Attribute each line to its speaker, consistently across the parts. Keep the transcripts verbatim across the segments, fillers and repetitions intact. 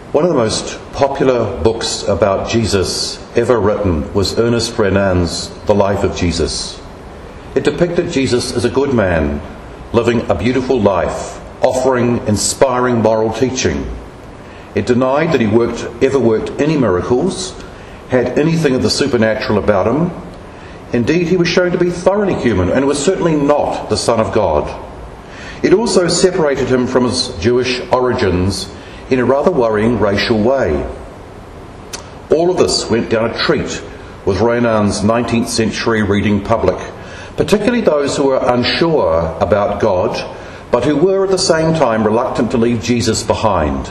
Speaker 1: One of the most popular books about Jesus ever written was Ernest Renan's The Life of Jesus. It depicted Jesus as a good man, living a beautiful life, offering inspiring moral teaching. It denied that he worked, ever worked any miracles, had anything of the supernatural about him. Indeed, he was shown to be thoroughly human and was certainly not the Son of God. It also separated him from his Jewish origins in a rather worrying racial way. All of this went down a treat with Renan's nineteenth century reading public, particularly those who were unsure about God, but who were at the same time reluctant to leave Jesus behind.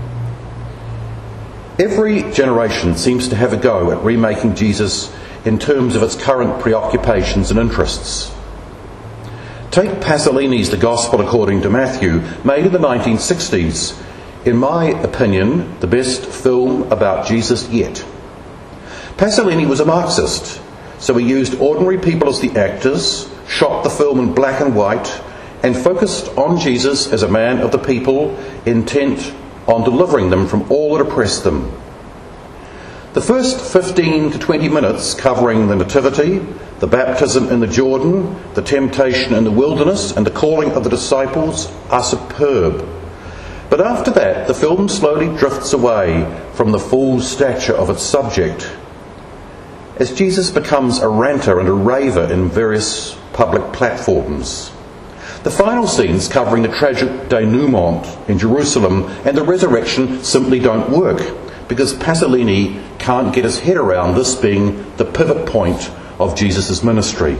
Speaker 1: Every generation seems to have a go at remaking Jesus in terms of its current preoccupations and interests. Take Pasolini's The Gospel According to Matthew, made in the nineteen sixties, in my opinion, the best film about Jesus yet. Pasolini was a Marxist, so he used ordinary people as the actors, shot the film in black and white, and focused on Jesus as a man of the people, intent on delivering them from all that oppressed them. The first fifteen to twenty minutes, covering the Nativity, the baptism in the Jordan, the temptation in the wilderness, and the calling of the disciples, are superb. But after that, the film slowly drifts away from the full stature of its subject, as Jesus becomes a ranter and a raver in various public platforms. The final scenes, covering the tragic denouement in Jerusalem and the resurrection, simply don't work, because Pasolini can't get his head around this being the pivot point of Jesus' ministry.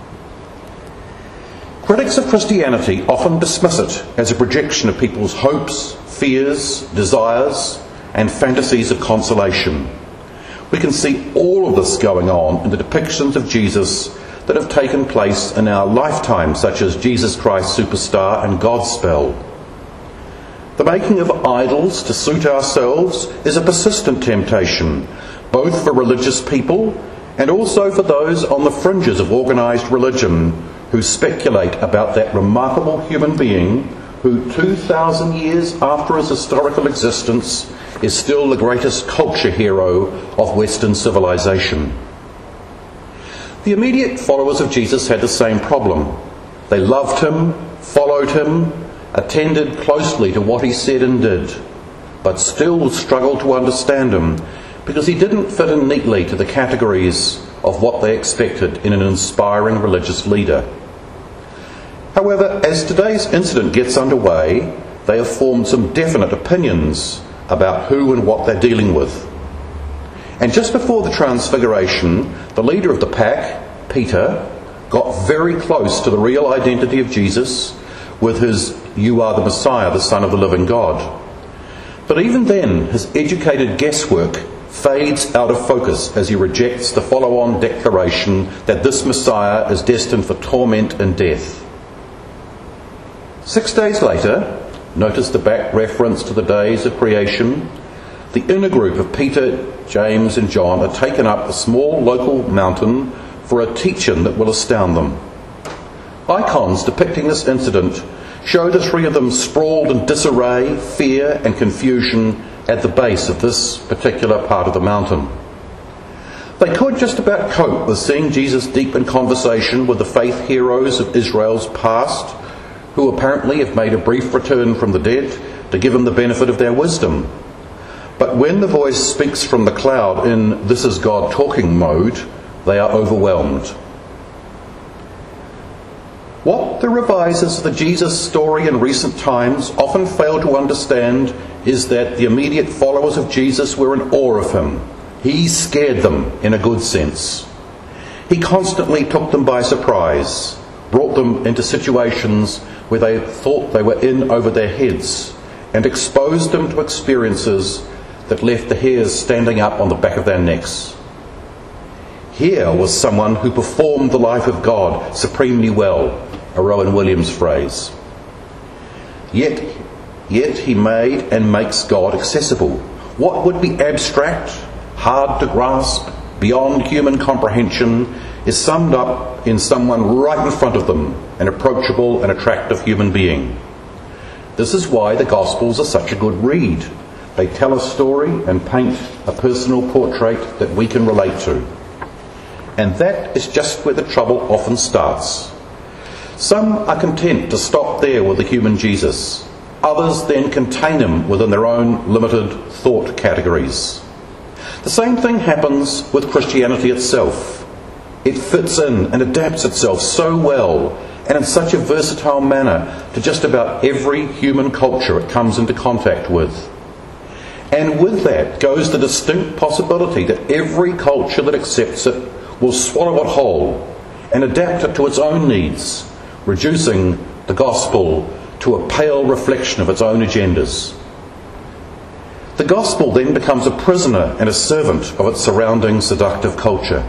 Speaker 1: Critics of Christianity often dismiss it as a projection of people's hopes, fears, desires, and fantasies of consolation. We can see all of this going on in the depictions of Jesus that have taken place in our lifetime, such as Jesus Christ Superstar and Godspell. The making of idols to suit ourselves is a persistent temptation, both for religious people and also for those on the fringes of organised religion who speculate about that remarkable human being who two thousand years after his historical existence is still the greatest culture hero of Western civilization. The immediate followers of Jesus had the same problem. They loved him, followed him, attended closely to what he said and did, but still struggled to understand him because he didn't fit in neatly to the categories of what they expected in an inspiring religious leader. However, as today's incident gets underway, they have formed some definite opinions about who and what they're dealing with. And just before the Transfiguration, the leader of the pack, Peter, got very close to the real identity of Jesus with his "You are the Messiah, the Son of the living God." But even then, his educated guesswork fades out of focus as he rejects the follow-on declaration that this Messiah is destined for torment and death. Six days later, notice the back reference to the days of creation, the inner group of Peter, James and John are taken up a small local mountain for a teach-in that will astound them. Icons depicting this incident show the three of them sprawled in disarray, fear and confusion at the base of this particular part of the mountain. They could just about cope with seeing Jesus deep in conversation with the faith heroes of Israel's past, who apparently have made a brief return from the dead to give him the benefit of their wisdom. But when the voice speaks from the cloud in "This is God talking" mode, they are overwhelmed. What the revisers of the Jesus story in recent times often fail to understand is that the immediate followers of Jesus were in awe of him. He scared them in a good sense. He constantly took them by surprise, brought them into situations where they thought they were in over their heads, and exposed them to experiences that left the hairs standing up on the back of their necks. Here was someone who performed the life of God supremely well, a Rowan Williams phrase. Yet, yet he made and makes God accessible. What would be abstract, hard to grasp, beyond human comprehension, is summed up in someone right in front of them, an approachable and attractive human being. This is why the Gospels are such a good read. They tell a story and paint a personal portrait that we can relate to. And that is just where the trouble often starts. Some are content to stop there with the human Jesus. Others then contain him within their own limited thought categories. The same thing happens with Christianity itself. It fits in and adapts itself so well and in such a versatile manner to just about every human culture it comes into contact with. And with that goes the distinct possibility that every culture that accepts it will swallow it whole and adapt it to its own needs, reducing the gospel to a pale reflection of its own agendas. The gospel then becomes a prisoner and a servant of its surrounding seductive culture.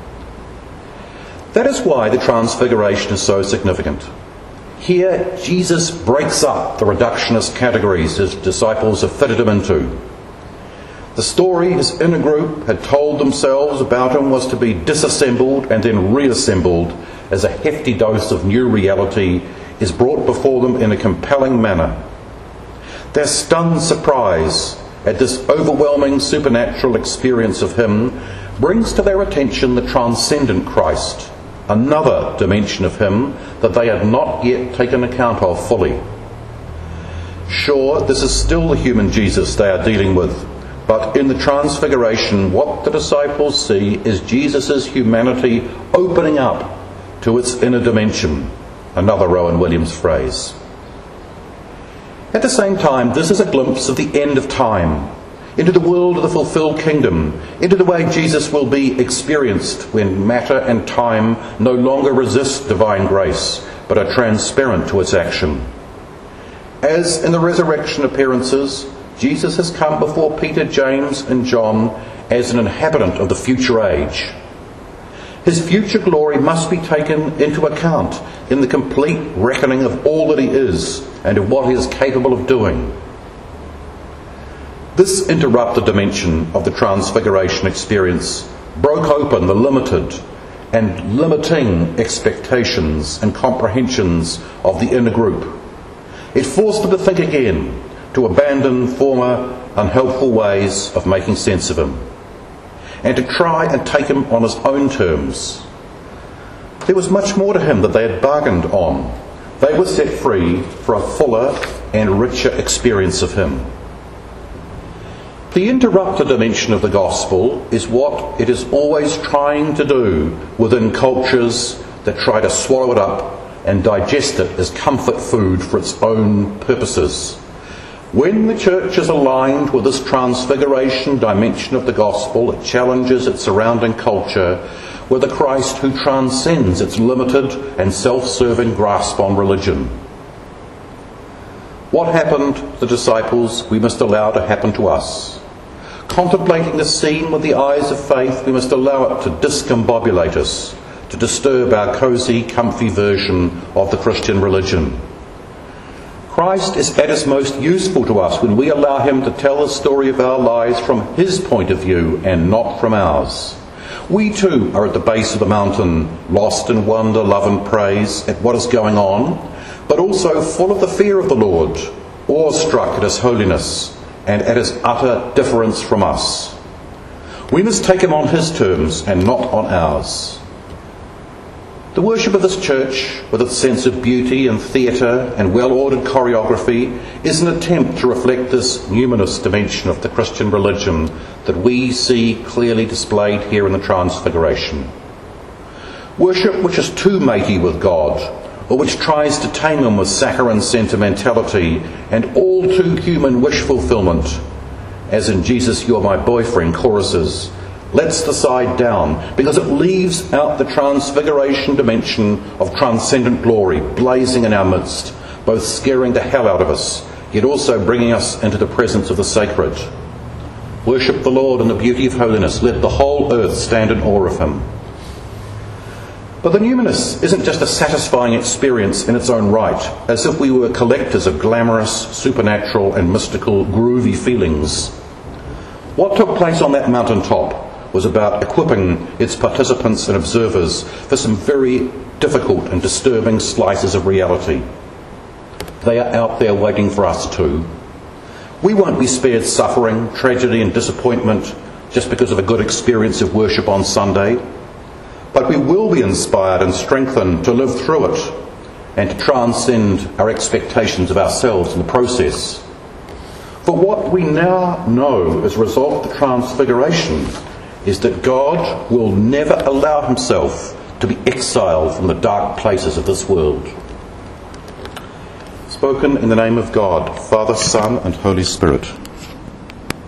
Speaker 1: That is why the Transfiguration is so significant. Here, Jesus breaks up the reductionist categories his disciples have fitted him into. The story his inner group had told themselves about him was to be disassembled and then reassembled as a hefty dose of new reality is brought before them in a compelling manner. Their stunned surprise at this overwhelming supernatural experience of him brings to their attention the transcendent Christ, another dimension of him that they had not yet taken account of fully. Sure, this is still the human Jesus they are dealing with, but in the Transfiguration, what the disciples see is Jesus' humanity opening up to its inner dimension, another Rowan Williams phrase. At the same time, this is a glimpse of the end of time, into the world of the fulfilled kingdom, into the way Jesus will be experienced when matter and time no longer resist divine grace, but are transparent to its action. As in the resurrection appearances, Jesus has come before Peter, James and John as an inhabitant of the future age. His future glory must be taken into account in the complete reckoning of all that he is and of what he is capable of doing. This interrupted dimension of the Transfiguration experience broke open the limited and limiting expectations and comprehensions of the inner group. It forced them to think again, to abandon former unhelpful ways of making sense of him, and to try and take him on his own terms. There was much more to him that they had bargained on. They were set free for a fuller and richer experience of him. The interrupted dimension of the gospel is what it is always trying to do within cultures that try to swallow it up and digest it as comfort food for its own purposes. When the church is aligned with this transfiguration dimension of the gospel, it challenges its surrounding culture with a Christ who transcends its limited and self-serving grasp on religion. What happened to the disciples, we must allow to happen to us. Contemplating the scene with the eyes of faith, we must allow it to discombobulate us, to disturb our cosy, comfy version of the Christian religion. Christ is at his most useful to us when we allow him to tell the story of our lives from his point of view and not from ours. We too are at the base of the mountain, lost in wonder, love and praise at what is going on, but also full of the fear of the Lord, awestruck at his holiness and at his utter difference from us. We must take him on his terms and not on ours. The worship of this church, with its sense of beauty and theatre and well-ordered choreography, is an attempt to reflect this numinous dimension of the Christian religion that we see clearly displayed here in the Transfiguration. Worship which is too matey with God, or which tries to tame him with saccharine sentimentality and all too human wish fulfillment, as in Jesus, You're My Boyfriend choruses, lets the side down because it leaves out the transfiguration dimension of transcendent glory blazing in our midst, both scaring the hell out of us, yet also bringing us into the presence of the sacred. Worship the Lord in the beauty of holiness. Let the whole earth stand in awe of him. But the numinous isn't just a satisfying experience in its own right, as if we were collectors of glamorous, supernatural and mystical groovy feelings. What took place on that mountaintop was about equipping its participants and observers for some very difficult and disturbing slices of reality. They are out there waiting for us too. We won't be spared suffering, tragedy and disappointment just because of a good experience of worship on Sunday, but we will be inspired and strengthened to live through it and to transcend our expectations of ourselves in the process. For what we now know as a result of the Transfiguration is that God will never allow himself to be exiled from the dark places of this world. Spoken in the name of God, Father, Son and Holy Spirit.